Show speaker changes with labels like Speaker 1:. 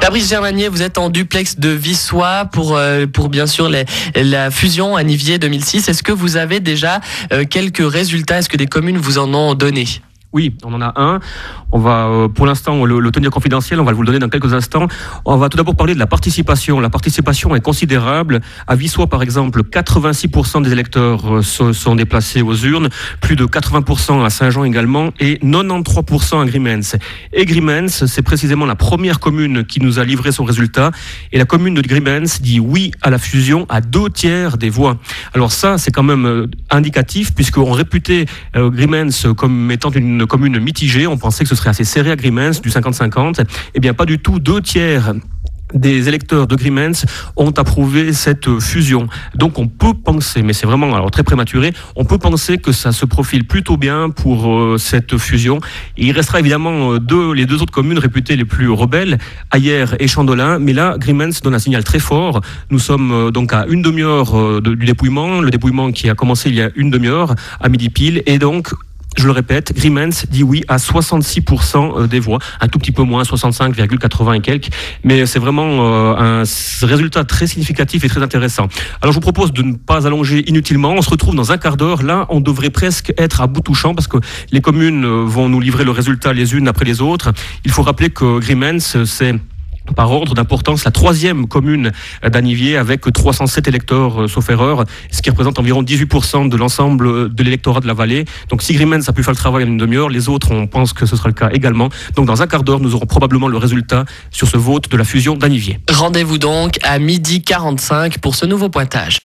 Speaker 1: Fabrice Germanier, vous êtes en duplex de Vissois pour bien sûr la fusion Anivier 2006. Est-ce que vous avez déjà quelques résultats? Est-ce que des communes vous en ont donné?
Speaker 2: Oui, on en a un. On va, pour l'instant, le tenir confidentiel. On va vous le donner dans quelques instants. On va tout d'abord parler de la participation. La participation est considérable. À Vissois, par exemple, 86% des électeurs sont déplacés aux urnes, plus de 80% à Saint-Jean également, et 93% à Grimens. Et Grimens, c'est précisément la première commune qui nous a livré son résultat. Et la commune de Grimens dit oui à la fusion à 2/3 des voix. Alors ça, c'est quand même indicatif, puisqu'on réputait Grimens comme étant une commune mitigée. On pensait que ce serait assez serré à Grimens, du 50-50. Eh bien, pas du tout. 2/3 des électeurs de Grimens ont approuvé cette fusion. Donc on peut penser, mais c'est vraiment alors très prématuré, on peut penser que ça se profile plutôt bien pour cette fusion. Et il restera évidemment les deux autres communes réputées les plus rebelles, Ayères et Chandolin, mais là Grimens donne un signal très fort. Nous sommes donc à une demi-heure du dépouillement, le dépouillement qui a commencé il y a une demi-heure à midi pile, et donc je le répète, Grimens dit oui à 66% des voix, un tout petit peu moins, 65,80 et quelques, mais c'est vraiment un résultat très significatif et très intéressant. Alors je vous propose de ne pas allonger inutilement, on se retrouve dans un quart d'heure, là on devrait presque être à bout touchant parce que les communes vont nous livrer le résultat les unes après les autres. Il faut rappeler que Grimens, c'est par ordre d'importance la troisième commune d'Anivier avec 307 électeurs sauf erreur, ce qui représente environ 18% de l'ensemble de l'électorat de la vallée. Donc si Grimens a pu faire le travail en une demi-heure, les autres on pense que ce sera le cas également. Donc dans un quart d'heure nous aurons probablement le résultat sur ce vote de la fusion d'Anivier.
Speaker 1: Rendez-vous donc à 12h45 pour ce nouveau pointage.